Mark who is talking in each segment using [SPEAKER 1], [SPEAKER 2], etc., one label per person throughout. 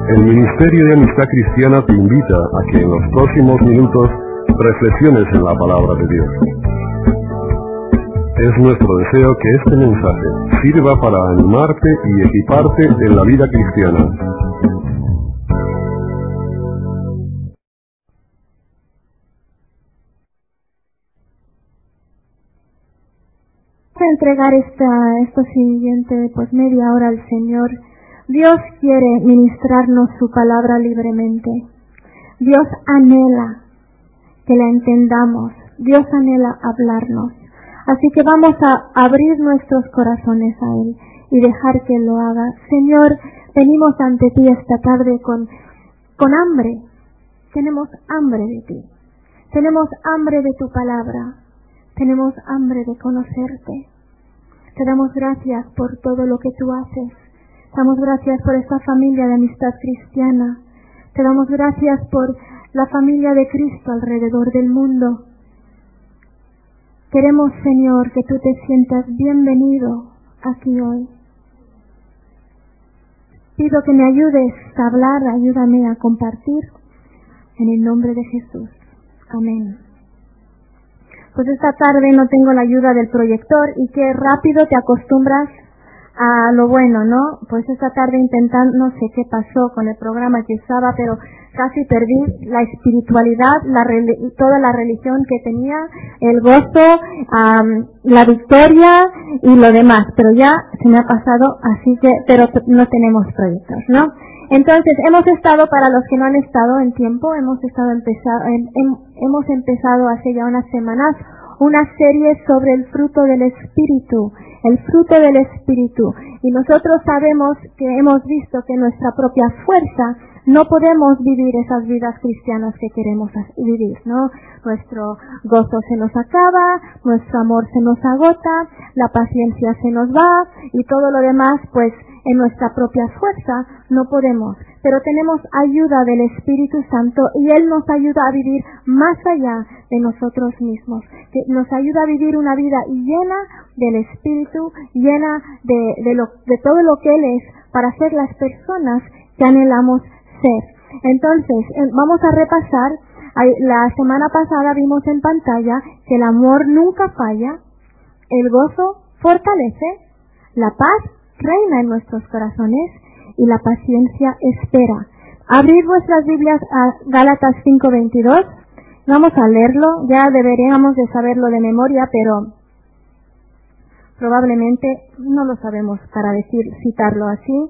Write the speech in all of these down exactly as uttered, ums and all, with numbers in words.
[SPEAKER 1] El Ministerio de Amistad Cristiana te invita a que en los próximos minutos reflexiones en la palabra de Dios. Es nuestro deseo que este mensaje sirva para animarte y equiparte en la vida cristiana.
[SPEAKER 2] Vamos a entregar esta, esta siguiente pues media hora al Señor. Dios quiere ministrarnos su palabra libremente. Dios anhela que la entendamos. Dios anhela hablarnos. Así que vamos a abrir nuestros corazones a Él y dejar que lo haga. Señor, venimos ante ti esta tarde con, con hambre. Tenemos hambre de ti. Tenemos hambre de tu palabra. Tenemos hambre de conocerte. Te damos gracias por todo lo que tú haces. Damos gracias por esta familia de amistad cristiana. Te damos gracias por la familia de Cristo alrededor del mundo. Queremos, Señor, que tú te sientas bienvenido aquí hoy. Pido que me ayudes a hablar, ayúdame a compartir. En el nombre de Jesús. Amén. Pues esta tarde no tengo la ayuda del proyector y qué rápido te acostumbras a lo bueno, ¿no? Pues esta tarde intentando, no sé qué pasó con el programa que estaba, pero casi perdí la espiritualidad, la toda la religión que tenía, el gozo, um, la victoria y lo demás, pero ya se me ha pasado, así que, pero no tenemos proyectos, ¿no? Entonces, hemos estado, para los que no han estado en tiempo, hemos estado empezado, en, en, hemos empezado hace ya unas semanas una serie sobre el fruto del Espíritu, el fruto del Espíritu. Y nosotros sabemos que hemos visto que nuestra propia fuerza no podemos vivir esas vidas cristianas que queremos vivir, ¿no? Nuestro gozo se nos acaba, nuestro amor se nos agota, la paciencia se nos va y todo lo demás, pues en nuestra propia fuerza no podemos. Pero tenemos ayuda del Espíritu Santo y Él nos ayuda a vivir más allá de nosotros mismos. Que nos ayuda a vivir una vida llena del Espíritu, llena de, de, lo, de todo lo que Él es, para ser las personas que anhelamos ser. Entonces, vamos a repasar. La semana pasada vimos en pantalla que el amor nunca falla, el gozo fortalece, la paz reina en nuestros corazones y la paciencia espera. Abrir vuestras Biblias a Gálatas cinco veintidós. Vamos a leerlo. Ya deberíamos de saberlo de memoria, pero probablemente no lo sabemos para decir, citarlo así.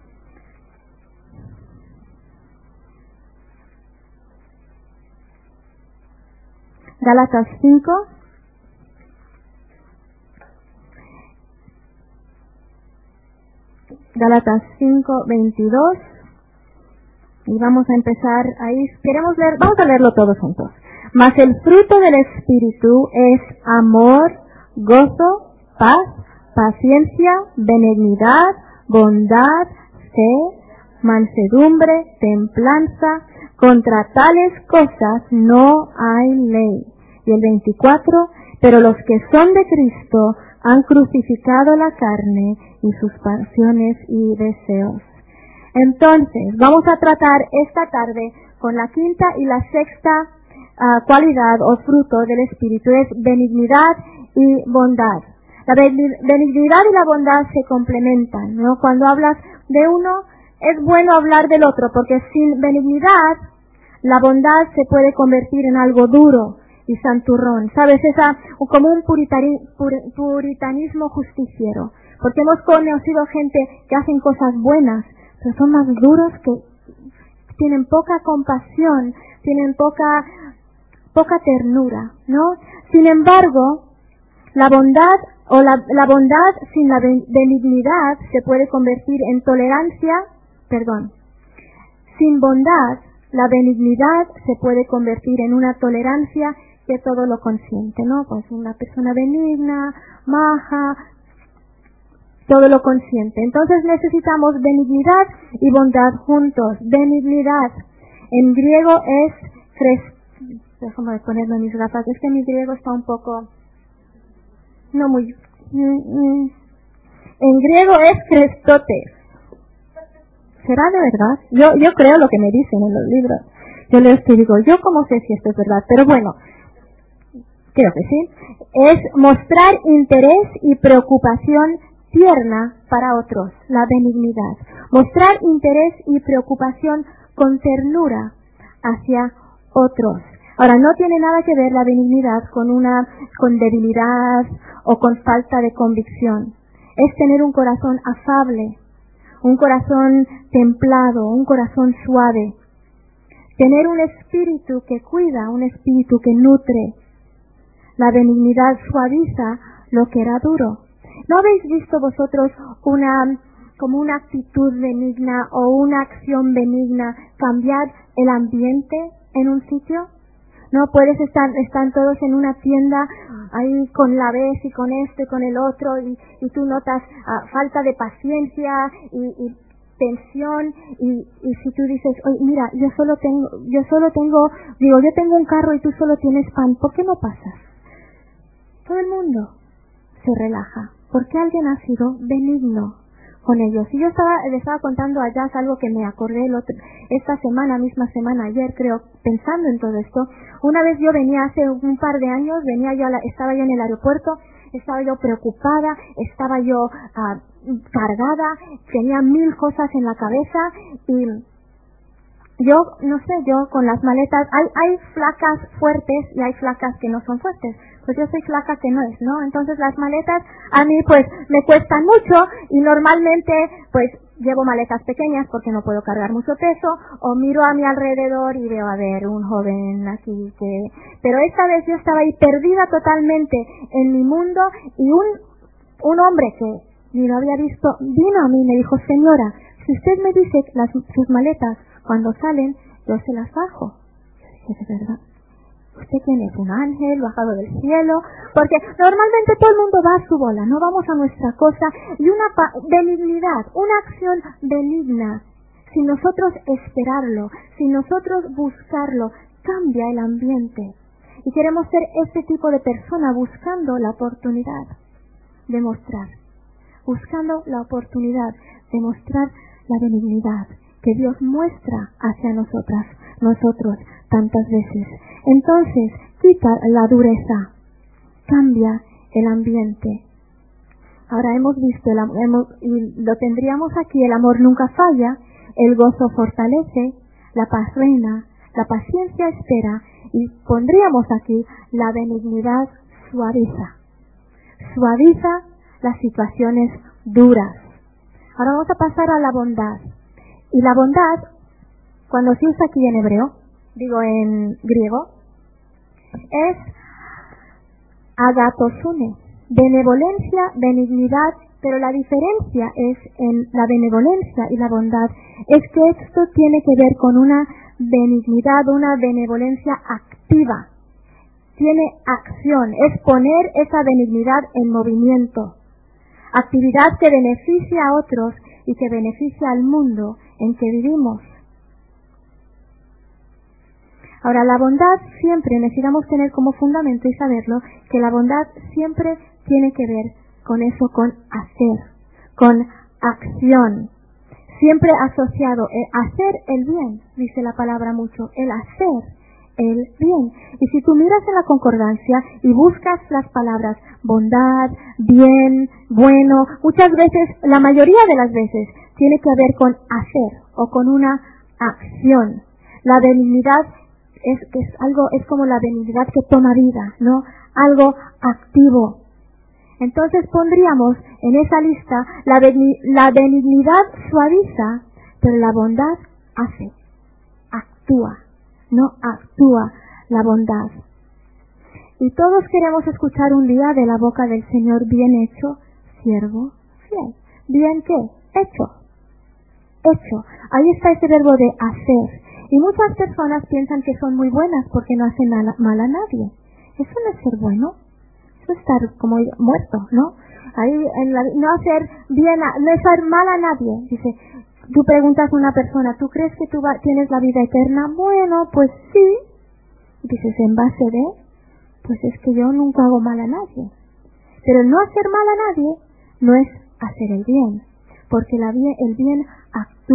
[SPEAKER 2] Gálatas cinco. Gálatas cinco veintidós. Y vamos a empezar ahí. Queremos leer, vamos a leerlo todos juntos. Mas el fruto del Espíritu es amor, gozo, paz, paciencia, benignidad, bondad, fe, mansedumbre, templanza. Contra tales cosas no hay ley. Y el veinticuatro, pero los que son de Cristo han crucificado la carne y sus pasiones y deseos. Entonces, vamos a tratar esta tarde con la quinta y la sexta uh, cualidad o fruto del Espíritu, es benignidad y bondad. La benignidad y la bondad se complementan, ¿no? Cuando hablas de uno, es bueno hablar del otro, porque sin benignidad, la bondad se puede convertir en algo duro y santurrón, ¿sabes? Esa, como un puritani, pur, puritanismo justiciero, porque hemos conocido gente que hacen cosas buenas, pero son más duros, que tienen poca compasión, tienen poca, poca ternura, ¿no? Sin embargo, la bondad, o la, la bondad sin la benignidad se puede convertir en tolerancia, perdón, sin bondad, la benignidad se puede convertir en una tolerancia que todo lo consiente, ¿no? Pues una persona benigna, maja, todo lo consiente. Entonces necesitamos benignidad y bondad juntos. Benignidad, en griego es cres... Déjame ponerme mis gafas, es que mi griego está un poco... no muy... En griego es crestotes. ¿será de verdad? Yo, yo creo lo que me dicen en los libros. Yo leo esto y digo, ¿yo cómo sé si esto es verdad? Pero bueno, creo que sí. Es mostrar interés y preocupación tierna para otros, la benignidad. Mostrar interés y preocupación con ternura hacia otros. Ahora, no tiene nada que ver la benignidad con una, con debilidad o con falta de convicción. Es tener un corazón afable, un corazón templado, un corazón suave. Tener un espíritu que cuida, un espíritu que nutre. La benignidad suaviza lo que era duro. ¿No habéis visto vosotros una, como una actitud benigna o una acción benigna cambiar el ambiente en un sitio? No puedes estar, están todos en una tienda ahí con la vez y con este y con el otro y, y tú notas uh, falta de paciencia y, y tensión y, y si tú dices, oye, mira, yo solo tengo, yo solo tengo, digo, yo tengo un carro y tú solo tienes pan, ¿por qué no pasas? Todo el mundo se relaja, porque alguien ha sido benigno con ellos. Y yo estaba, le estaba contando a Jazz algo que me acordé el otro, esta semana, misma semana, ayer creo, pensando en todo esto. Una vez yo venía hace un par de años, venía yo a la, estaba yo en el aeropuerto, estaba yo preocupada, estaba yo uh, cargada, tenía mil cosas en la cabeza y yo, no sé, yo con las maletas, hay, hay flacas fuertes y hay flacas que no son fuertes. Pues yo soy flaca que no es, ¿no? Entonces las maletas a mí pues me cuestan mucho y normalmente pues llevo maletas pequeñas porque no puedo cargar mucho peso o miro a mi alrededor y veo a ver un joven aquí que... Pero esta vez yo estaba ahí perdida totalmente en mi mundo y un, un hombre que ni lo había visto vino a mí y me dijo, señora, si usted me dice las, sus maletas cuando salen, yo se las bajo. Yo dije, ¿de verdad? ¿Usted quién es? ¿Un ángel bajado del cielo? Porque normalmente todo el mundo va a su bola, no vamos a nuestra cosa. Y una pa- benignidad, una acción benigna, sin nosotros esperarlo, sin nosotros buscarlo, cambia el ambiente. Y queremos ser este tipo de persona buscando la oportunidad de mostrar, buscando la oportunidad de mostrar la benignidad que Dios muestra hacia nosotras, nosotros tantas veces. Entonces, quita la dureza, cambia el ambiente. Ahora hemos visto, el, hemos, y lo tendríamos aquí, el amor nunca falla, el gozo fortalece, la paz reina, la paciencia espera, y pondríamos aquí, la benignidad suaviza. Suaviza las situaciones duras. Ahora vamos a pasar a la bondad. Y la bondad, cuando se usa aquí en hebreo, digo en griego, es agatosune, benevolencia, benignidad, pero la diferencia es en la benevolencia y la bondad, es que esto tiene que ver con una benignidad, una benevolencia activa, tiene acción, es poner esa benignidad en movimiento, actividad que beneficia a otros y que beneficia al mundo en que vivimos. Ahora, la bondad siempre necesitamos tener como fundamento y saberlo, que la bondad siempre tiene que ver con eso, con hacer, con acción. Siempre asociado, el hacer el bien, dice la palabra mucho, el hacer el bien. Y si tú miras en la concordancia y buscas las palabras bondad, bien, bueno, muchas veces, la mayoría de las veces, tiene que ver con hacer o con una acción. La benignidad es, es algo, es como la benignidad que toma vida, ¿no? Algo activo. Entonces pondríamos en esa lista la, beni- la benignidad suaviza, pero la bondad hace, actúa, no actúa la bondad. Y todos queremos escuchar un día de la boca del Señor, bien hecho, siervo fiel. ¿Bien qué? Hecho. Hecho. Ahí está ese verbo de hacer. Y muchas personas piensan que son muy buenas porque no hacen mal a nadie. Eso no es ser bueno. Eso es estar como muerto, ¿no? Ahí, en la, no hacer bien, a, no hacer mal a nadie. Dice, tú preguntas a una persona, ¿tú crees que tú va, tienes la vida eterna? Bueno, pues sí. Dices, ¿en base de? Pues es que yo nunca hago mal a nadie. Pero el no hacer mal a nadie no es hacer el bien. Porque la bien, el bien actúa.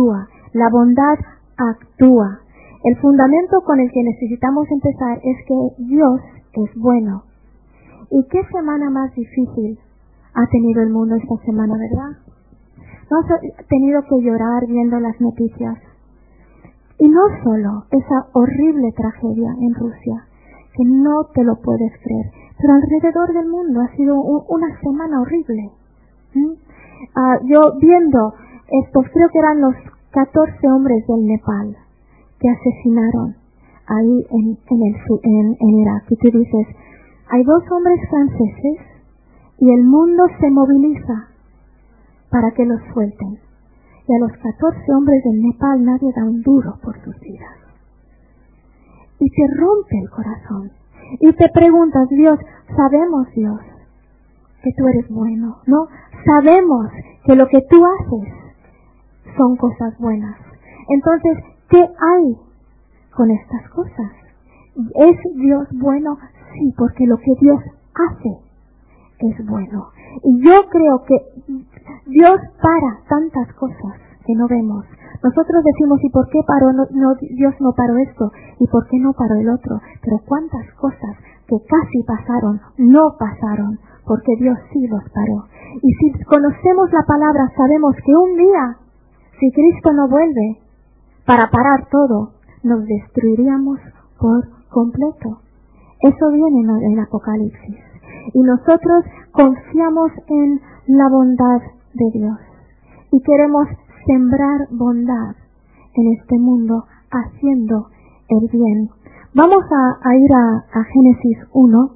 [SPEAKER 2] La bondad actúa. El fundamento con el que necesitamos empezar es que Dios es bueno. ¿Y qué semana más difícil ha tenido el mundo esta semana, verdad? Hemos tenido que llorar viendo las noticias. Y no solo esa horrible tragedia en Rusia, que no te lo puedes creer, pero alrededor del mundo ha sido un, una semana horrible. ¿Mm? Uh, yo viendo estos, creo que eran los catorce hombres del Nepal que asesinaron ahí en, en, el, en, en Irak. Y tú dices, hay dos hombres franceses y el mundo se moviliza para que los suelten. Y a los catorce hombres del Nepal nadie da un duro por sus vidas. Y te rompe el corazón. Y te preguntas, Dios, sabemos, Dios, que tú eres bueno, ¿no? Sabemos que lo que tú haces son cosas buenas. Entonces, ¿qué hay con estas cosas? ¿Es Dios bueno? Sí, porque lo que Dios hace es bueno. Y yo creo que Dios para tantas cosas que no vemos. Nosotros decimos, ¿y por qué paró? No, no, Dios no paró esto, ¿y por qué no paró el otro? Pero cuántas cosas que casi pasaron, no pasaron, porque Dios sí los paró. Y si conocemos la palabra, sabemos que un día, si Cristo no vuelve para parar todo, nos destruiríamos por completo. Eso viene en el Apocalipsis. Y nosotros confiamos en la bondad de Dios. Y queremos sembrar bondad en este mundo, haciendo el bien. Vamos a, a ir a, a Génesis uno.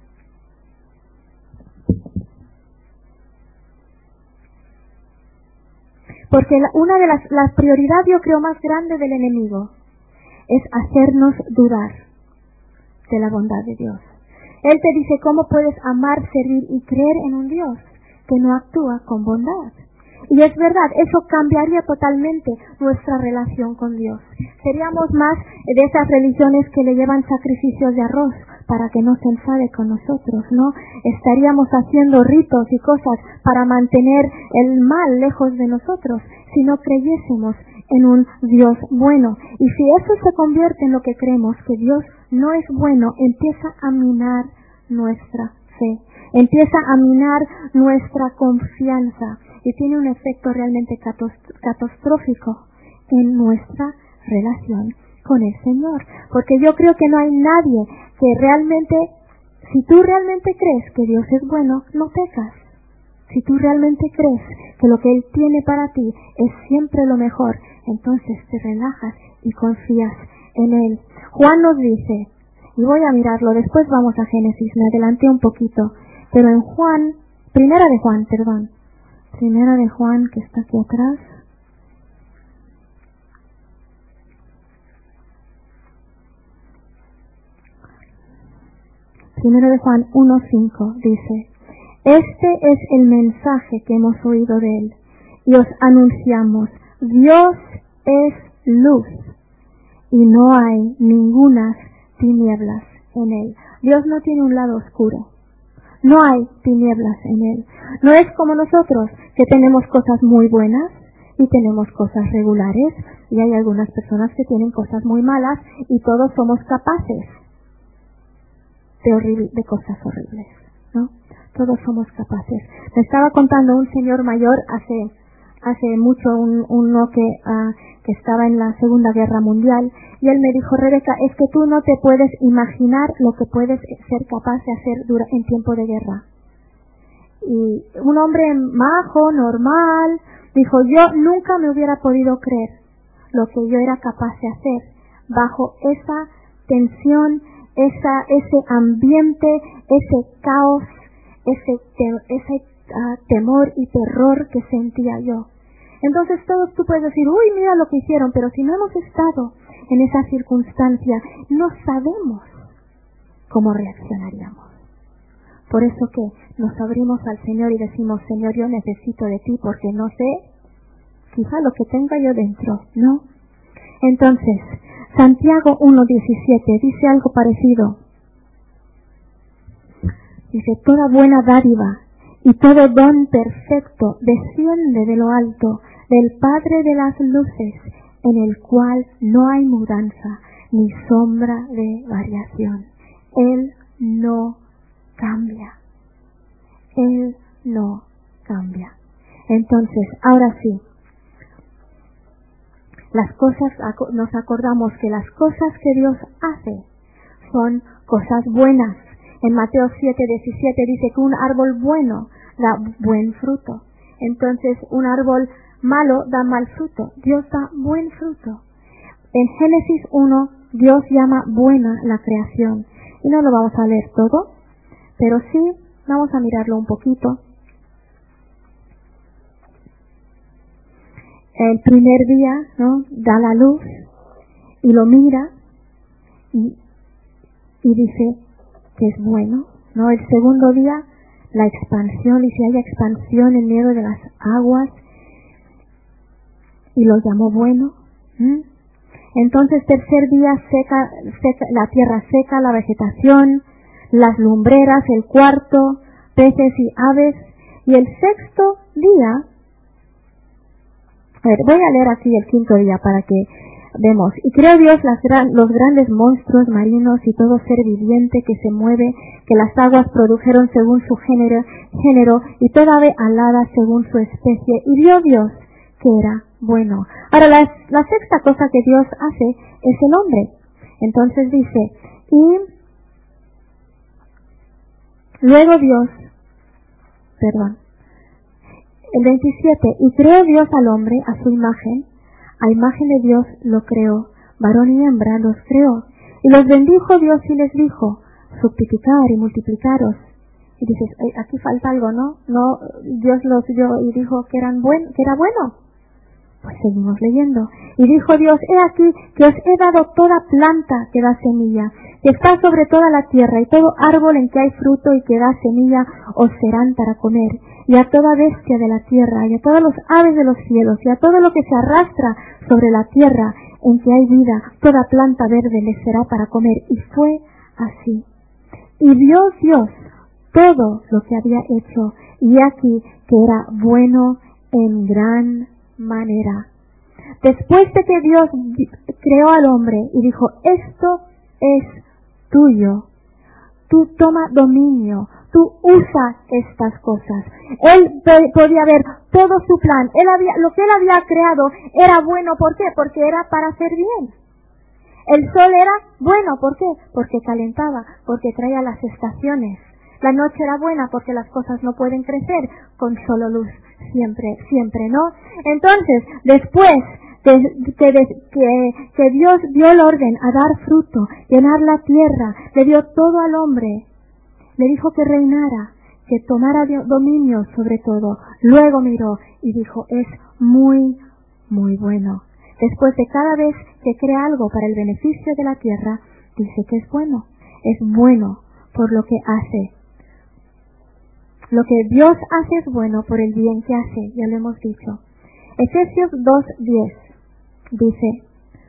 [SPEAKER 2] Porque la, una de las, las prioridades, yo creo, más grande del enemigo es hacernos dudar de la bondad de Dios. Él te dice, ¿cómo puedes amar, servir y creer en un Dios que no actúa con bondad? Y es verdad, eso cambiaría totalmente nuestra relación con Dios. Seríamos más de esas religiones que le llevan sacrificios de arroz para que no se enfade con nosotros, ¿no? Estaríamos haciendo ritos y cosas para mantener el mal lejos de nosotros si no creyésemos en un Dios bueno. Y si eso se convierte en lo que creemos, que Dios no es bueno, empieza a minar nuestra fe, empieza a minar nuestra confianza y tiene un efecto realmente catastrófico en nuestra relación con el Señor. Porque yo creo que no hay nadie que realmente, si tú realmente crees que Dios es bueno, no pecas. Si tú realmente crees que lo que Él tiene para ti es siempre lo mejor, entonces te relajas y confías en Él. Juan nos dice, y voy a mirarlo, después vamos a Génesis, me adelanté un poquito, pero en Juan, primera de Juan, perdón, primera de Juan, que está aquí atrás, primera de Juan uno cinco dice, este es el mensaje que hemos oído de Él, y os anunciamos, Dios es luz, y no hay ningunas tinieblas en Él. Dios no tiene un lado oscuro. No hay tinieblas en Él. No es como nosotros, que tenemos cosas muy buenas y tenemos cosas regulares, y hay algunas personas que tienen cosas muy malas, y todos somos capaces de, horrible, de cosas horribles, ¿no? Todos somos capaces. Me estaba contando un señor mayor hace hace mucho, un, uno que, uh, que estaba en la Segunda Guerra Mundial, y él me dijo, Rebeca, es que tú no te puedes imaginar lo que puedes ser capaz de hacer dura, en tiempo de guerra. Y un hombre majo, normal, dijo, yo nunca me hubiera podido creer lo que yo era capaz de hacer bajo esa tensión, esa, ese ambiente, ese caos, ese, te, ese uh, temor y terror que sentía yo. Entonces todos tú puedes decir, uy, mira lo que hicieron, pero si no hemos estado en esa circunstancia, no sabemos cómo reaccionaríamos. Por eso que nos abrimos al Señor y decimos, Señor, yo necesito de ti porque no sé, quizá lo que tenga yo dentro, ¿no? Entonces, Santiago uno diecisiete dice algo parecido. Dice, toda buena dádiva y todo don perfecto desciende de lo alto, del Padre de las luces, en el cual no hay mudanza ni sombra de variación. Él no cambia. Él no cambia. Entonces, ahora sí, las cosas, nos acordamos que las cosas que Dios hace son cosas buenas. En Mateo siete diecisiete dice que un árbol bueno da buen fruto. Entonces, un árbol malo da mal fruto. Dios da buen fruto. En Génesis uno, Dios llama buena la creación. Y no lo vamos a leer todo, pero sí vamos a mirarlo un poquito. El primer día, ¿no?, da la luz y lo mira y, y dice que es bueno, ¿no? El segundo día, la expansión, y si hay expansión en medio de las aguas, y lo llamó bueno. ¿Mm? Entonces, tercer día, seca, seca, la tierra seca, la vegetación, las lumbreras, el cuarto, peces y aves, y el sexto día, a ver, voy a leer aquí el quinto día para que vemos. Y creó Dios las gran, los grandes monstruos marinos y todo ser viviente que se mueve, que las aguas produjeron según su género, género y toda ave alada según su especie. Y vio Dios que era bueno. Ahora, la, la sexta cosa que Dios hace es el hombre. Entonces dice, y luego Dios, perdón, el veintisiete, y creó Dios al hombre a su imagen, a imagen de Dios lo creó, varón y hembra los creó, y los bendijo Dios y les dijo, fructificar y multiplicaros. Y dices, aquí falta algo, ¿no? No, Dios los dio y dijo que eran buen, que era bueno. Pues seguimos leyendo. Y dijo Dios, he aquí que os he dado toda planta que da semilla, que está sobre toda la tierra, y todo árbol en que hay fruto y que da semilla os serán para comer, y a toda bestia de la tierra, y a todos los aves de los cielos, y a todo lo que se arrastra sobre la tierra en que hay vida, toda planta verde les será para comer. Y fue así. Y vio Dios todo lo que había hecho, y aquí que era bueno en gran manera. Después de que Dios creó al hombre y dijo, esto es tuyo, tú toma dominio, tú usa estas cosas. Él podía ver todo su plan, él había, lo que él había creado era bueno. ¿Por qué? Porque era para hacer bien. El sol era bueno, ¿por qué? Porque calentaba, porque traía las estaciones. La noche era buena porque las cosas no pueden crecer con solo luz, siempre, siempre, ¿no? Entonces, después de, que, de, que, que Dios dio el orden a dar fruto, llenar la tierra, le dio todo al hombre, le dijo que reinara, que tomara dominio sobre todo. Luego miró y dijo, es muy, muy bueno. Después de cada vez que crea algo para el beneficio de la tierra, dice que es bueno, es bueno por lo que hace. Lo que Dios hace es bueno por el bien que hace, ya lo hemos dicho. Efesios dos diez dice,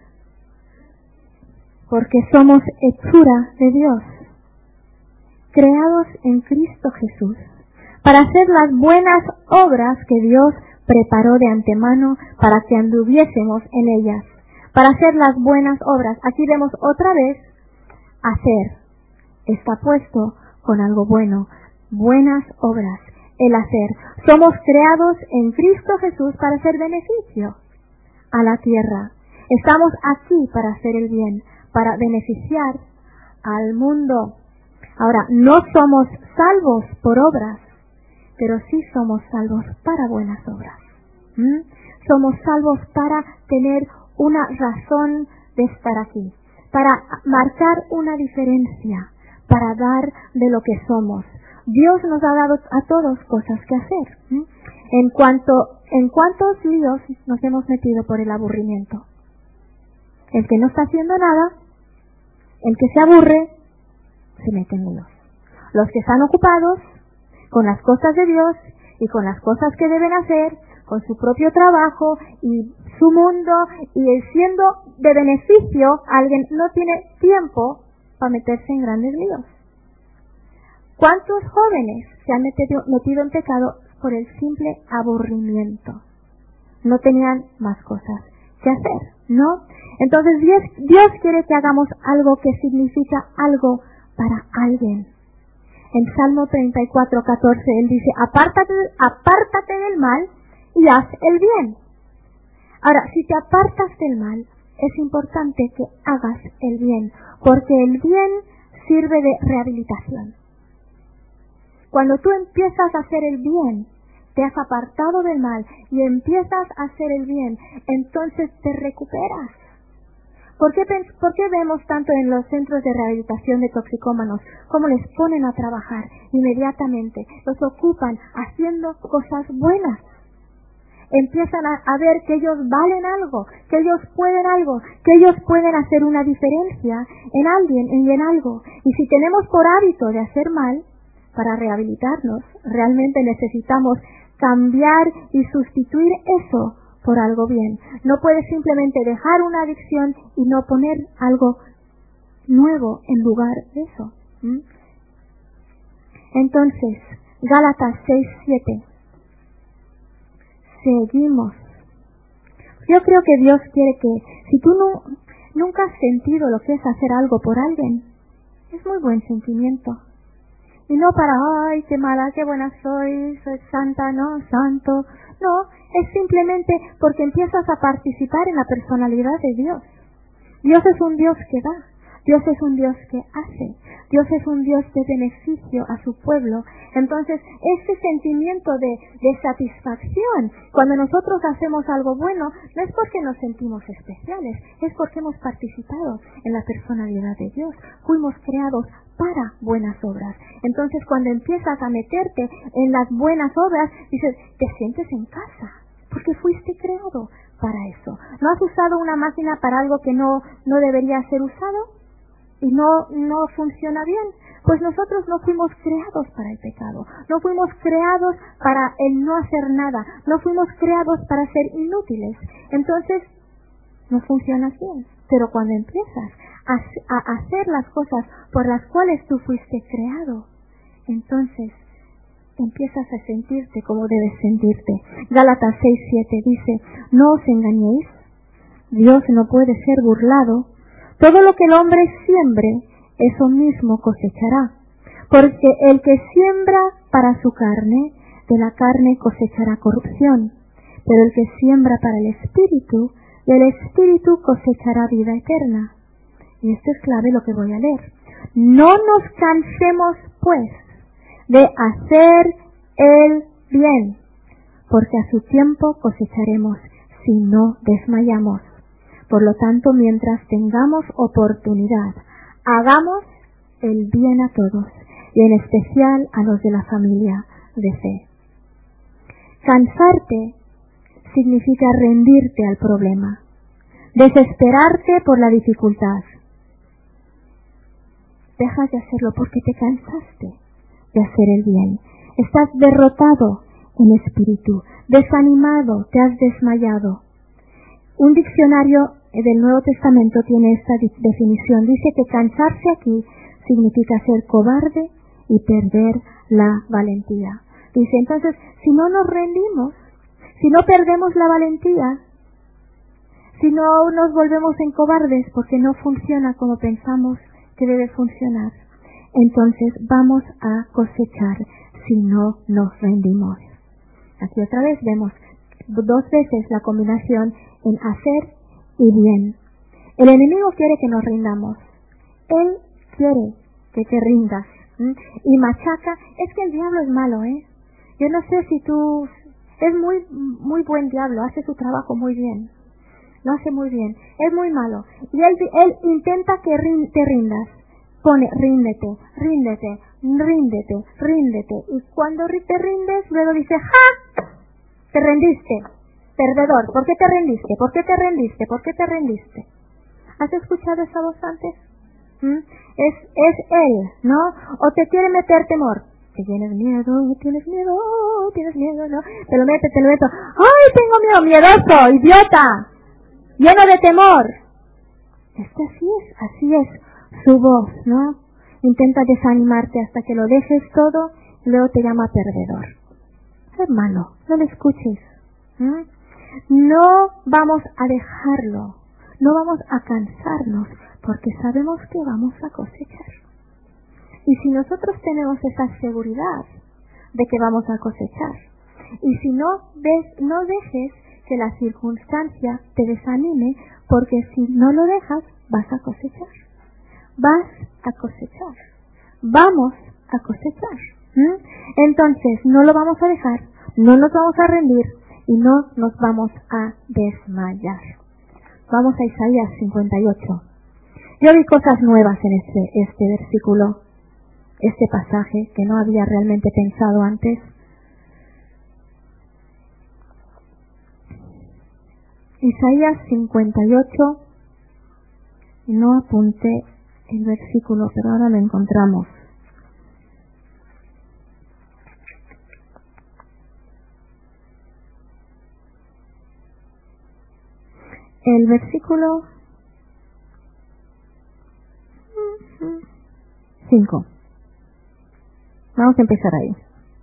[SPEAKER 2] porque somos hechura de Dios, creados en Cristo Jesús, para hacer las buenas obras que Dios preparó de antemano para que anduviésemos en ellas. Para hacer las buenas obras. Aquí vemos otra vez, hacer. Está puesto con algo bueno. Buenas obras, el hacer. Somos creados en Cristo Jesús para hacer beneficio a la tierra. Estamos aquí para hacer el bien, para beneficiar al mundo. Ahora, no somos salvos por obras, pero sí somos salvos para buenas obras. ¿Mm? Somos salvos para tener una razón de estar aquí, para marcar una diferencia, para dar de lo que somos. Dios nos ha dado a todos cosas que hacer. ¿Mm? En cuanto, en cuántos líos nos hemos metido por el aburrimiento. El que no está haciendo nada, el que se aburre, se mete en líos. Los que están ocupados con las cosas de Dios y con las cosas que deben hacer, con su propio trabajo y su mundo, y siendo de beneficio, alguien no tiene tiempo para meterse en grandes líos. ¿Cuántos jóvenes se han metido, metido en pecado por el simple aburrimiento? No tenían más cosas que hacer, ¿no? Entonces Dios, Dios quiere que hagamos algo que significa algo para alguien. En Salmo treinta y cuatro, catorce, Él dice, apártate, apártate del mal y haz el bien. Ahora, si te apartas del mal, es importante que hagas el bien, porque el bien sirve de rehabilitación. Cuando tú empiezas a hacer el bien, te has apartado del mal y empiezas a hacer el bien, entonces te recuperas. ¿Por qué, ¿Por qué vemos tanto en los centros de rehabilitación de toxicómanos cómo les ponen a trabajar inmediatamente? Los ocupan haciendo cosas buenas. Empiezan a, a ver que ellos valen algo, que ellos pueden algo, que ellos pueden hacer una diferencia en alguien y en algo. Y si tenemos por hábito de hacer mal, para rehabilitarnos, realmente necesitamos cambiar y sustituir eso por algo bien. No puedes simplemente dejar una adicción y no poner algo nuevo en lugar de eso. ¿Mm? Entonces, Gálatas seis, siete. Seguimos. Yo creo que Dios quiere que, si tú no, nunca has sentido lo que es hacer algo por alguien, es muy buen sentimiento. Y no para, ay, qué mala, qué buena soy, soy santa, no, santo. No, es simplemente porque empiezas a participar en la personalidad de Dios. Dios es un Dios que da, Dios es un Dios que hace, Dios es un Dios de beneficio a su pueblo. Entonces, ese sentimiento de, de satisfacción, cuando nosotros hacemos algo bueno, no es porque nos sentimos especiales, es porque hemos participado en la personalidad de Dios. Fuimos creados para buenas obras. Entonces, cuando empiezas a meterte en las buenas obras, dices, te sientes en casa, porque fuiste creado para eso. ¿No has usado una máquina para algo que no, no debería ser usado? Y no, no funciona bien. Pues nosotros no fuimos creados para el pecado. No fuimos creados para el no hacer nada. No fuimos creados para ser inútiles. Entonces, no funciona bien. Pero cuando empiezas a, a hacer las cosas por las cuales tú fuiste creado, entonces empiezas a sentirte como debes sentirte. Gálatas seis, siete dice, no os engañéis, Dios no puede ser burlado. Todo lo que el hombre siembre, eso mismo cosechará. Porque el que siembra para su carne, de la carne cosechará corrupción. Pero el que siembra para el espíritu, del espíritu cosechará vida eterna. Y esto es clave lo que voy a leer. No nos cansemos, pues, de hacer el bien, porque a su tiempo cosecharemos si no desmayamos. Por lo tanto, mientras tengamos oportunidad, hagamos el bien a todos, y en especial a los de la familia de fe. Cansarte significa rendirte al problema, desesperarte por la dificultad. Dejas de hacerlo porque te cansaste de hacer el bien. Estás derrotado en espíritu, desanimado, te has desmayado. Un diccionario del Nuevo Testamento tiene esta definición. Dice que cansarse aquí significa ser cobarde y perder la valentía. Dice, entonces, si no nos rendimos, si no perdemos la valentía, si no nos volvemos en cobardes porque no funciona como pensamos que debe funcionar, entonces vamos a cosechar si no nos rendimos. Aquí otra vez vemos dos veces la combinación en hacer y bien. El enemigo quiere que nos rindamos. Él quiere que te rindas. ¿Mm? Y machaca. Es que el diablo es malo, ¿eh? Yo no sé si tú... Es muy muy buen diablo, hace su trabajo muy bien. Lo hace muy bien. Es muy malo. Y él, él intenta que rin, te rindas. Pone, ríndete, ríndete, ríndete, ríndete. Y cuando te rindes, luego dice, ¡ja! Te rendiste. Perdedor. ¿Por qué te rendiste? ¿Por qué te rendiste? ¿Por qué te rendiste? ¿Has escuchado esa voz antes? ¿Mm? Es, es él, ¿no? O te quiere meter temor. Que tienes miedo, tienes miedo, tienes miedo, ¿no? Te lo mete, te lo meto. ¡Ay, tengo miedo! ¡Miedoso! ¡Idiota! ¡Lleno de temor! Es que así es, así es su voz, ¿no? Intenta desanimarte hasta que lo dejes todo y luego te llama perdedor. Hermano, no le escuches. ¿Mm? No vamos a dejarlo, no vamos a cansarnos, porque sabemos que vamos a cosechar. Y si nosotros tenemos esa seguridad de que vamos a cosechar, y si no ves, no dejes que la circunstancia te desanime, porque si no lo dejas, vas a cosechar. Vas a cosechar. Vamos a cosechar. ¿Mm? Entonces, no lo vamos a dejar, no nos vamos a rendir y no nos vamos a desmayar. Vamos a Isaías cincuenta y ocho. Yo vi cosas nuevas en este, este versículo, este pasaje que no había realmente pensado antes. Isaías cincuenta y ocho, no apunté el versículo, pero ahora lo encontramos. El versículo cinco. Vamos a empezar ahí.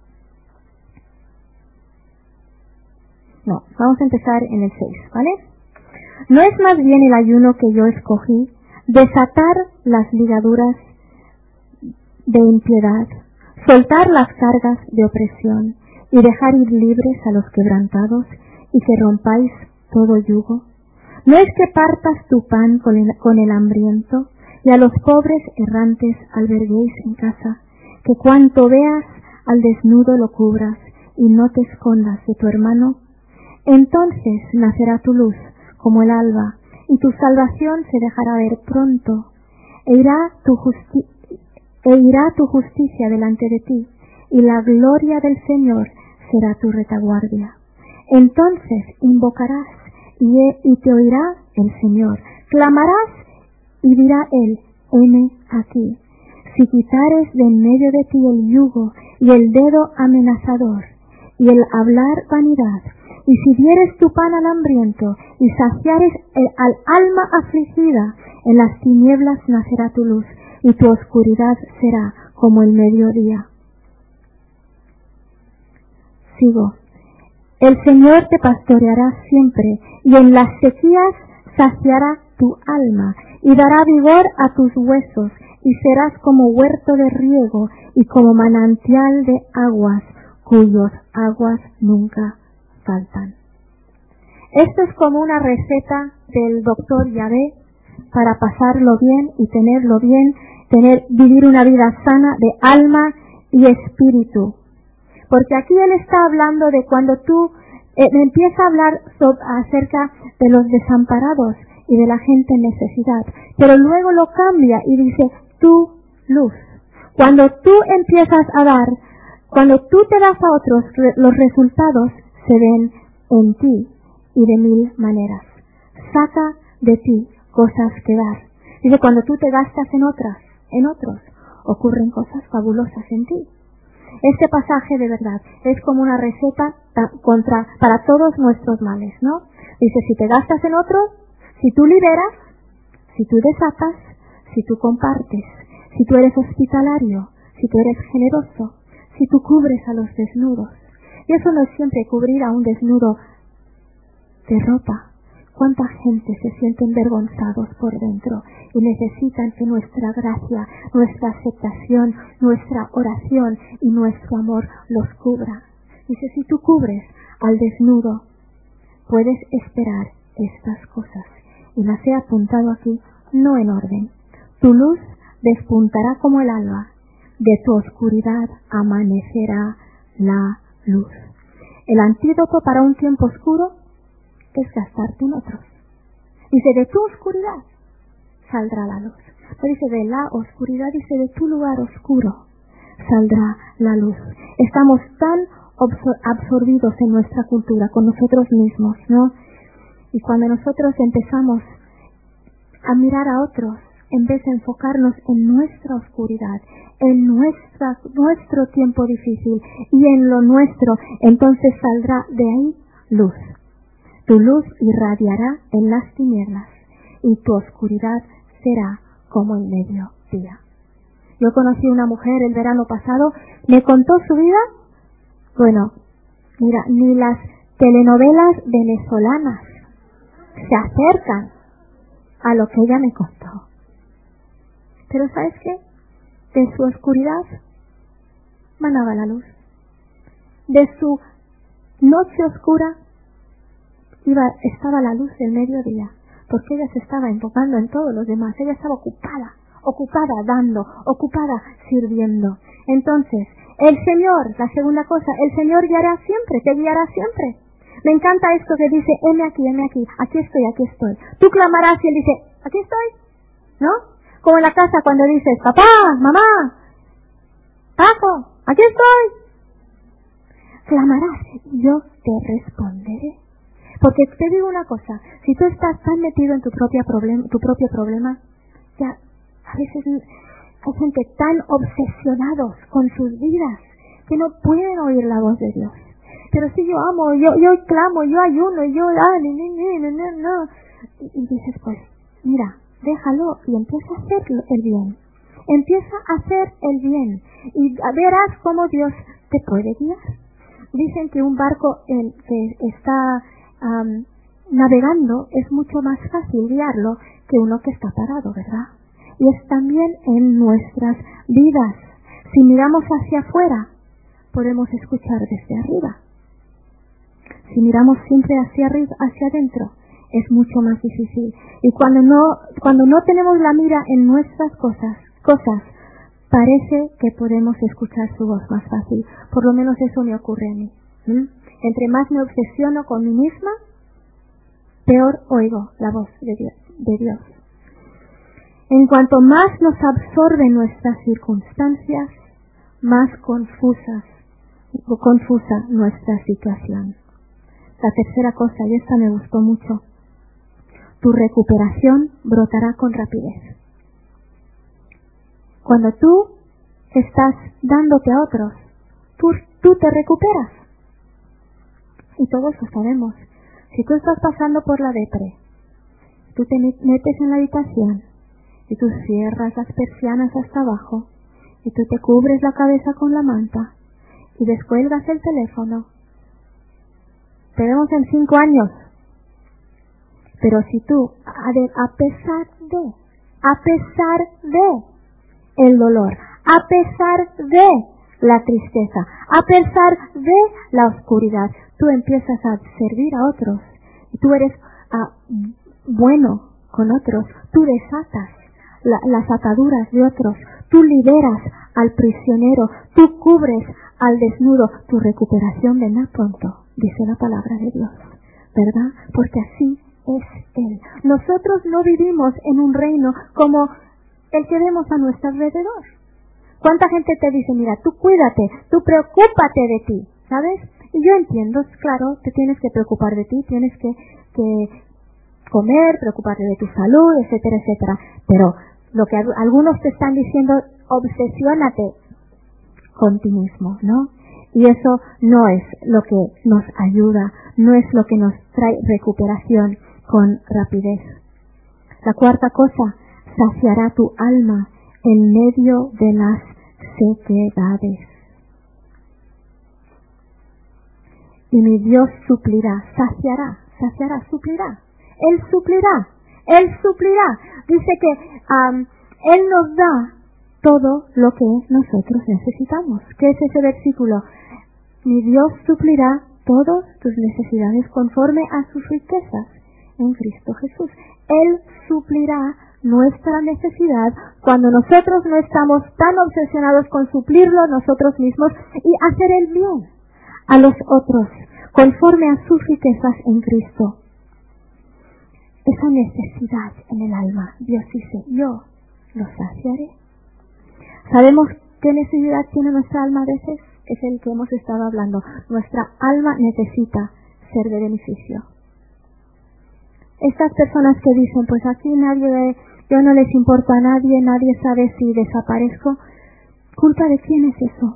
[SPEAKER 2] No, vamos a empezar en el seis, ¿vale? ¿No es más bien el ayuno que yo escogí, desatar las ligaduras de impiedad, soltar las cargas de opresión y dejar ir libres a los quebrantados y que rompáis todo yugo? ¿No es que partas tu pan con el, con el hambriento y a los pobres errantes alberguéis en casa, que cuanto veas al desnudo lo cubras y no te escondas de tu hermano? Entonces nacerá tu luz como el alba y tu salvación se dejará ver pronto e irá tu, justi- e irá tu justicia delante de ti y la gloria del Señor será tu retaguardia. Entonces invocarás y, e- y te oirá el Señor, clamarás y dirá él, heme aquí. Si quitares de en medio de ti el yugo y el dedo amenazador y el hablar vanidad, y si dieres tu pan al hambriento y saciares el, al alma afligida, en las tinieblas nacerá tu luz y tu oscuridad será como el mediodía. Sigo. El Señor te pastoreará siempre y en las sequías saciará tu alma y dará vigor a tus huesos y serás como huerto de riego y como manantial de aguas cuyos aguas nunca faltan. Esto es como una receta del doctor Yahvé para pasarlo bien y tenerlo bien, tener, vivir una vida sana de alma y espíritu. Porque aquí él está hablando de cuando tú eh, empieza a hablar sobre, acerca de los desamparados y de la gente en necesidad, pero luego lo cambia y dice tu luz. Cuando tú empiezas a dar, cuando tú te das a otros, los resultados se ven en ti y de mil maneras. Saca de ti cosas que dar. Dice, cuando tú te gastas en otras, en otros, ocurren cosas fabulosas en ti. Este pasaje de verdad es como una receta contra, para todos nuestros males, ¿no? Dice, si te gastas en otros, si tú liberas, si tú desatas, si tú compartes, si tú eres hospitalario, si tú eres generoso, si tú cubres a los desnudos. Y eso no es siempre cubrir a un desnudo de ropa. ¿Cuánta gente se sienten avergonzados por dentro y necesitan que nuestra gracia, nuestra aceptación, nuestra oración y nuestro amor los cubra? Dice, si tú cubres al desnudo, puedes esperar estas cosas. Y las he apuntado aquí, no en orden. Tu luz despuntará como el alba, de tu oscuridad amanecerá la luz. El antídoto para un tiempo oscuro es gastarte en otros. Dice, de tu oscuridad saldrá la luz. Pero dice, de la oscuridad, dice, de tu lugar oscuro saldrá la luz. Estamos tan absorbidos en nuestra cultura, con nosotros mismos, ¿no? Y cuando nosotros empezamos a mirar a otros, en vez de enfocarnos en nuestra oscuridad, en nuestra, nuestro tiempo difícil y en lo nuestro, entonces saldrá de ahí luz. Tu luz irradiará en las tinieblas y tu oscuridad será como el mediodía. Yo conocí a una mujer el verano pasado, me contó su vida. Bueno, mira, ni las telenovelas venezolanas se acercan a lo que ella me contó. Pero ¿sabes qué? De su oscuridad manaba la luz. De su noche oscura iba, estaba la luz del mediodía, porque ella se estaba enfocando en todos los demás. Ella estaba ocupada, ocupada dando, ocupada sirviendo. Entonces, el Señor, la segunda cosa, el Señor guiará siempre, te guiará siempre. Me encanta esto que dice, heme aquí, heme aquí, aquí estoy, aquí estoy. Tú clamarás y Él dice, aquí estoy, ¿no? Como en la casa cuando dices, papá, mamá, Paco, aquí estoy. Clamarás, yo te responderé. Porque te digo una cosa, si tú estás tan metido en tu, propia problem, tu propio problema, ya a veces hay gente tan obsesionados con sus vidas que no pueden oír la voz de Dios. Pero si yo amo, yo yo clamo, yo ayuno, yo ah, ni, ni, ni, no, no, no. Y, y dices, pues, mira, déjalo y empieza a hacer el bien. Empieza a hacer el bien y verás cómo Dios te puede guiar. Dicen que un barco en, que está um, navegando es mucho más fácil guiarlo que uno que está parado, ¿verdad? Y es también en nuestras vidas. Si miramos hacia afuera, podemos escuchar desde arriba. Si miramos siempre hacia arriba, hacia adentro, es mucho más difícil. Y cuando no, cuando no tenemos la mira en nuestras cosas, cosas, parece que podemos escuchar su voz más fácil. Por lo menos eso me ocurre a mí. ¿Mm? Entre más me obsesiono con mí misma, peor oigo la voz de Dios, de Dios. En cuanto más nos absorben nuestras circunstancias, más confusas o confusa nuestra situación. La tercera cosa, y esta me gustó mucho, tu recuperación brotará con rapidez. Cuando tú estás dándote a otros, tú, tú te recuperas. Y todos lo sabemos. Si tú estás pasando por la depre, tú te metes en la habitación y tú cierras las persianas hasta abajo y tú te cubres la cabeza con la manta y descuelgas el teléfono. Te vemos en cinco años. Pero si tú, a, de, a pesar de, a pesar de el dolor, a pesar de la tristeza, a pesar de la oscuridad, tú empiezas a servir a otros y tú eres uh, bueno con otros, tú desatas la, las ataduras de otros, tú liberas al prisionero, tú cubres al desnudo, tu recuperación vendrá pronto, dice la palabra de Dios, ¿verdad? Porque así es Él. Nosotros no vivimos en un reino como el que vemos a nuestro alrededor. ¿Cuánta gente te dice, mira, tú cuídate, tú preocúpate de ti, ¿sabes? Y yo entiendo, claro, te tienes que preocupar de ti, tienes que, que comer, preocuparte de tu salud, etcétera, etcétera. Pero lo que algunos te están diciendo, obsesiónate con ti mismo, ¿no? Y eso no es lo que nos ayuda, no es lo que nos trae recuperación con rapidez. La cuarta cosa, saciará tu alma en medio de las sequedades. Y mi Dios suplirá, saciará, saciará, suplirá. Él suplirá, Él suplirá. Dice que um, Él nos da todo lo que nosotros necesitamos. ¿Qué es ese versículo? Mi Dios suplirá todas tus necesidades conforme a sus riquezas en Cristo Jesús. Él suplirá nuestra necesidad cuando nosotros no estamos tan obsesionados con suplirlo nosotros mismos y hacer el bien a los otros conforme a sus riquezas en Cristo. Esa necesidad en el alma, Dios dice, yo lo saciaré. ¿Sabemos qué necesidad tiene nuestra alma a veces? Es el que hemos estado hablando. Nuestra alma necesita ser de beneficio. Estas personas que dicen, pues aquí nadie, yo no les importa a nadie, nadie sabe si desaparezco. ¿Culpa de quién es eso?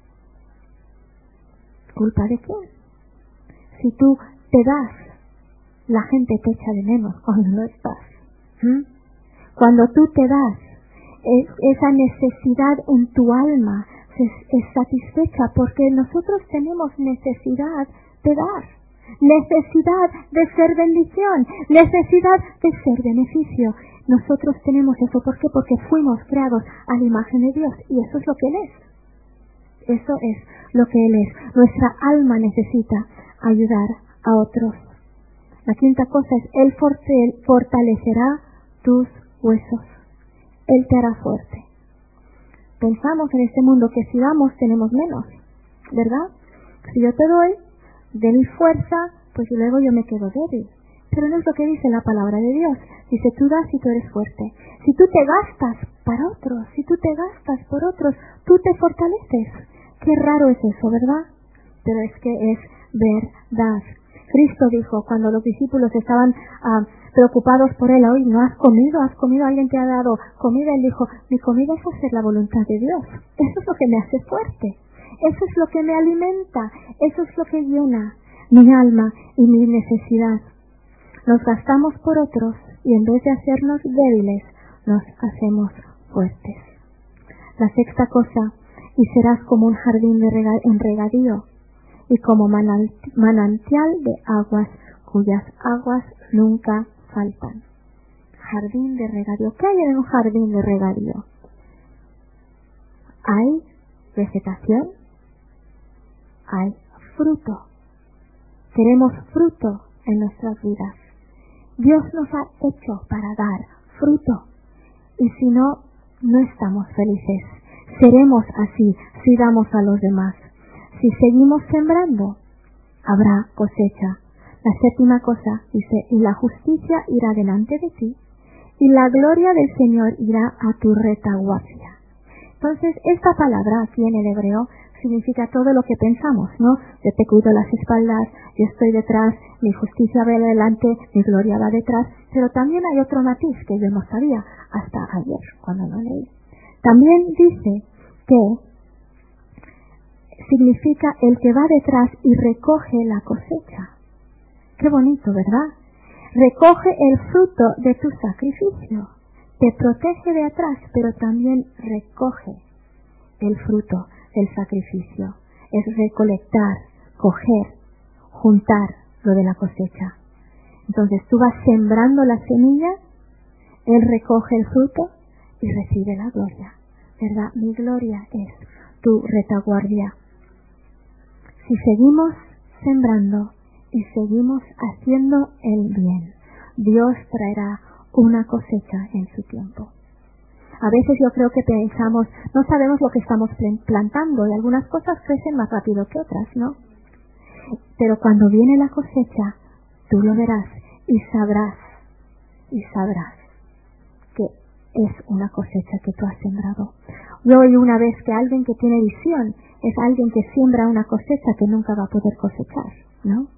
[SPEAKER 2] ¿Culpa de quién? Si tú te das, la gente te echa de menos cuando no estás. ¿Mm? Cuando tú te das, es, esa necesidad en tu alma es, es satisfecha porque nosotros tenemos necesidad de dar. necesidad de ser bendición, necesidad de ser beneficio. Nosotros tenemos eso. ¿Por qué? Porque fuimos creados a la imagen de Dios y eso es lo que Él es. Eso es lo que Él es. Nuestra alma necesita ayudar a otros. La quinta cosa es, Él fortalecerá tus huesos. Él te hará fuerte. Pensamos en este mundo que si damos tenemos menos, ¿verdad? Si yo te doy de mi fuerza, pues luego yo me quedo débil. Pero no es lo que dice la palabra de Dios. Dice, tú das y tú eres fuerte. Si tú te gastas para otros, si tú te gastas por otros, tú te fortaleces. Qué raro es eso, ¿verdad? Pero es que es verdad. Cristo dijo, cuando los discípulos estaban uh, preocupados por Él, hoy no has comido, has comido, alguien te ha dado comida. Él dijo, mi comida es hacer la voluntad de Dios. Eso es lo que me hace fuerte. Eso es lo que me alimenta. Eso es lo que llena mi alma y mi necesidad. Nos gastamos por otros y en vez de hacernos débiles, nos hacemos fuertes. La sexta cosa, y serás como un jardín de rega- en regadío y como manant- manantial de aguas cuyas aguas nunca faltan. Jardín de regadío. ¿Qué hay en un jardín de regadío? Hay vegetación, hay fruto. Queremos fruto en nuestras vidas. Dios nos ha hecho para dar fruto. Y si no, no estamos felices. Seremos así si damos a los demás. Si seguimos sembrando, habrá cosecha. La séptima cosa dice, y la justicia irá delante de ti, y la gloria del Señor irá a tu retaguardia. Entonces, esta palabra aquí en el hebreo significa todo lo que pensamos, ¿no? Yo te cuido las espaldas, yo estoy detrás, mi justicia va adelante, mi gloria va detrás, pero también hay otro matiz que yo no sabía hasta ayer cuando lo leí. También dice que significa el que va detrás y recoge la cosecha. Qué bonito, ¿verdad? Recoge el fruto de tu sacrificio. Te protege de atrás, pero también recoge el fruto del sacrificio. Es recolectar, coger, juntar lo de la cosecha. Entonces tú vas sembrando la semilla, Él recoge el fruto y recibe la gloria. ¿Verdad? Mi gloria es tu retaguardia. Si seguimos sembrando y seguimos haciendo el bien, Dios traerá una cosecha en su tiempo. A veces yo creo que pensamos, no sabemos lo que estamos plantando y algunas cosas crecen más rápido que otras, ¿no? Pero cuando viene la cosecha, tú lo verás y sabrás, y sabrás que es una cosecha que tú has sembrado. Yo oí una vez que alguien que tiene visión es alguien que siembra una cosecha que nunca va a poder cosechar, ¿no?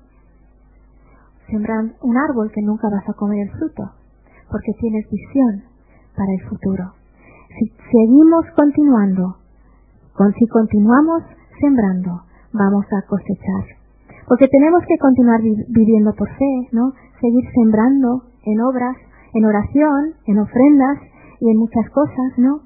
[SPEAKER 2] Sembran un árbol que nunca vas a comer el fruto, porque tienes visión para el futuro. Si seguimos continuando, con, si continuamos sembrando, vamos a cosechar. Porque tenemos que continuar vi- viviendo por fe, ¿no? Seguir sembrando en obras, en oración, en ofrendas y en muchas cosas, ¿no?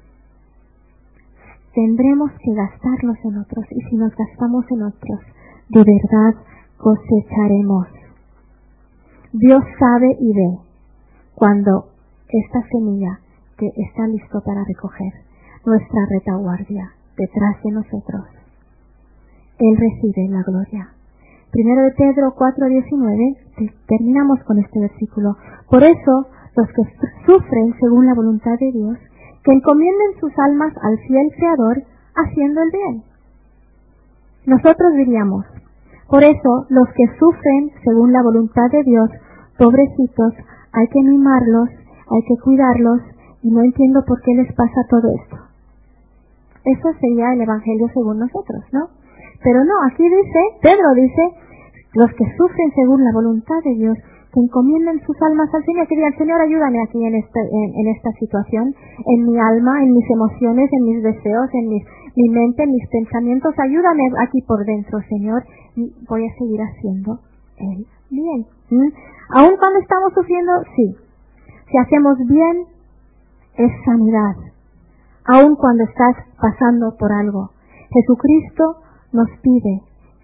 [SPEAKER 2] Tendremos que gastarlos en otros, y si nos gastamos en otros, de verdad cosecharemos. Dios sabe y ve cuando esta semilla que está listo para recoger, nuestra retaguardia detrás de nosotros, Él recibe la gloria. Primero de Pedro cuatro diecinueve, terminamos con este versículo. Por eso, los que sufren según la voluntad de Dios, que encomienden sus almas al fiel Creador, haciendo el bien. Nosotros diríamos, por eso, los que sufren según la voluntad de Dios, pobrecitos, hay que mimarlos, hay que cuidarlos, y no entiendo por qué les pasa todo esto. Eso sería el Evangelio según nosotros, ¿no? Pero no, aquí dice, Pedro dice, los que sufren según la voluntad de Dios, que encomiendan sus almas al Señor, que digan, Señor, ayúdame aquí en esta, en, en esta situación, en mi alma, en mis emociones, en mis deseos, en mis, mi mente, en mis pensamientos, ayúdame aquí por dentro, Señor, y voy a seguir haciendo el bien. ¿Mm? Aún cuando estamos sufriendo, sí. Si hacemos bien, es sanidad. Aún cuando estás pasando por algo. Jesucristo nos pide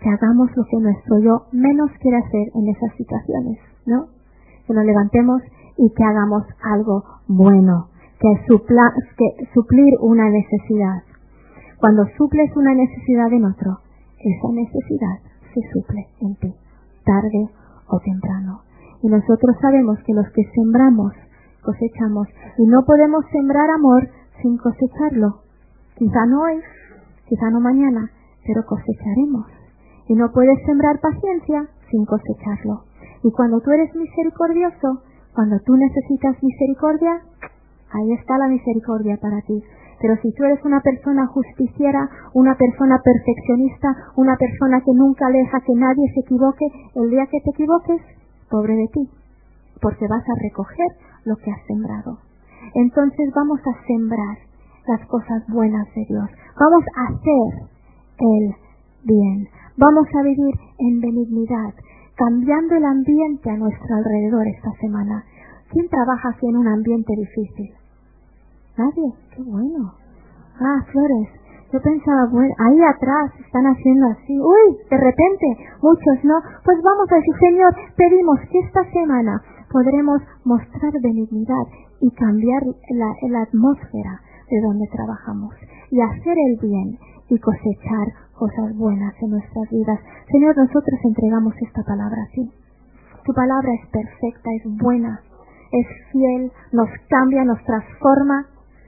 [SPEAKER 2] que hagamos lo que nuestro yo menos quiere hacer en esas situaciones, ¿no? Que nos levantemos y que hagamos algo bueno, que, supla, que suplir una necesidad. Cuando suples una necesidad en otro, esa necesidad se suple en ti, tarde o temprano. Y nosotros sabemos que los que sembramos, cosechamos, y no podemos sembrar amor sin cosecharlo. Quizá no hoy, quizá no mañana, pero cosecharemos. Y no puedes sembrar paciencia sin cosecharlo. Y cuando tú eres misericordioso, cuando tú necesitas misericordia, ahí está la misericordia para ti. Pero si tú eres una persona justiciera, una persona perfeccionista, una persona que nunca deja que nadie se equivoque, el día que te equivoques, pobre de ti, porque vas a recoger lo que has sembrado. Entonces vamos a sembrar las cosas buenas de Dios. Vamos a hacer el bien. Vamos a vivir en benignidad, cambiando el ambiente a nuestro alrededor esta semana. ¿Quién trabaja así en un ambiente difícil? Nadie. Qué bueno. Ah, Flores. Yo pensaba, bueno, ahí atrás están haciendo así. Uy, de repente, muchos no. Pues vamos a decir, Señor, pedimos que esta semana podremos mostrar benignidad y cambiar la, la atmósfera de donde trabajamos y hacer el bien y cosechar cosas buenas en nuestras vidas. Señor, nosotros entregamos esta palabra a ti. Tu palabra es perfecta, es buena, es fiel, nos cambia, nos transforma.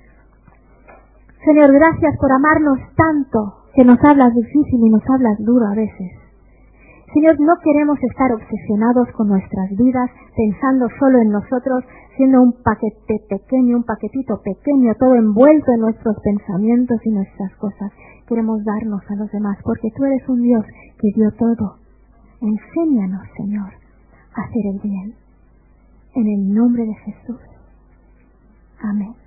[SPEAKER 2] Señor, gracias por amarnos tanto, que nos hablas difícil y nos hablas duro a veces. Señor, no queremos estar obsesionados con nuestras vidas, pensando solo en nosotros, siendo un paquete pequeño, un paquetito pequeño, todo envuelto en nuestros pensamientos y nuestras cosas. Queremos darnos a los demás, porque tú eres un Dios que dio todo. Enséñanos, Señor, a hacer el bien. En el nombre de Jesús. Amén.